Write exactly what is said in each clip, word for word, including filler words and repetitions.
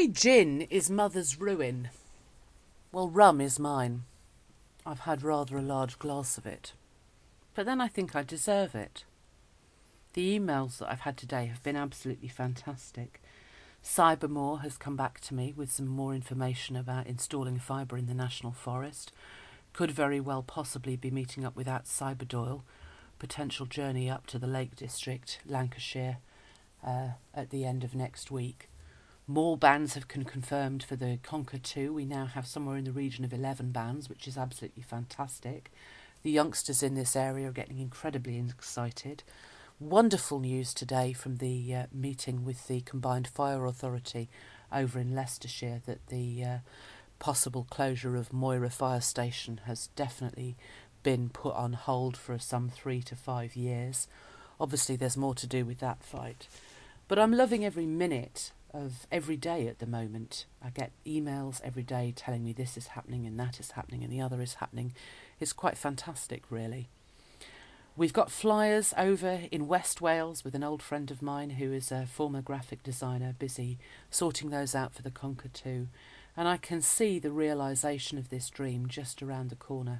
say gin is mother's ruin. Well, rum is mine. I've had rather a large glass of it. But then I think I deserve it. The emails that I've had today have been absolutely fantastic. Cybermore has come back to me with some more information about installing fibre in the National Forest. Could very well possibly be meeting up with that Cyberdoyle. Potential journey up to the Lake District, Lancashire, uh, at the end of next week. More bands have been confirmed for the Conquer two. We now have somewhere in the region of eleven bands, which is absolutely fantastic. The youngsters in this area are getting incredibly excited. Wonderful news today from the uh, meeting with the Combined Fire Authority over in Leicestershire that the uh, possible closure of Moira Fire Station has definitely been put on hold for some three to five years. Obviously there's more to do with that fight. But I'm loving every minute of every day at the moment. I get emails every day telling me this is happening and that is happening and the other is happening. It's quite fantastic, really. We've got flyers over in West Wales with an old friend of mine who is a former graphic designer, busy sorting those out for the Conquer two. And I can see the realisation of this dream just around the corner.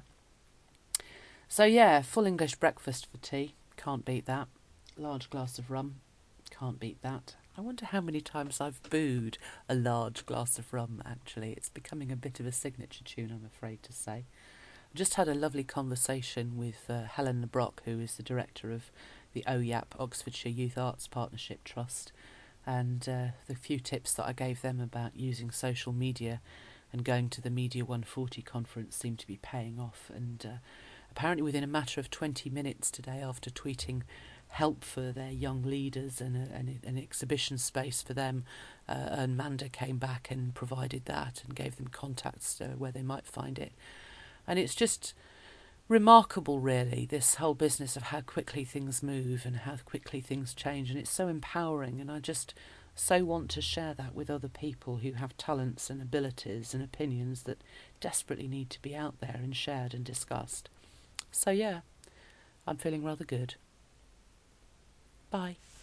So yeah, full English breakfast for tea. Can't beat that. Large glass of rum. Can't beat that. I wonder how many times I've booed a large glass of rum, actually. It's becoming a bit of a signature tune, I'm afraid to say. I just had a lovely conversation with uh, Helen LeBrock, who is the director of the O Y A P, Oxfordshire Youth Arts Partnership Trust, and uh, the few tips that I gave them about using social media and going to the Media one forty conference seem to be paying off. And uh, apparently within a matter of twenty minutes today, after tweeting help for their young leaders and a, an, an exhibition space for them, uh, and Manda came back and provided that and gave them contacts uh, where they might find it. And it's just remarkable, really, this whole business of how quickly things move and how quickly things change, and it's so empowering, and I just so want to share that with other people who have talents and abilities and opinions that desperately need to be out there and shared and discussed. So yeah, I'm feeling rather good. Bye.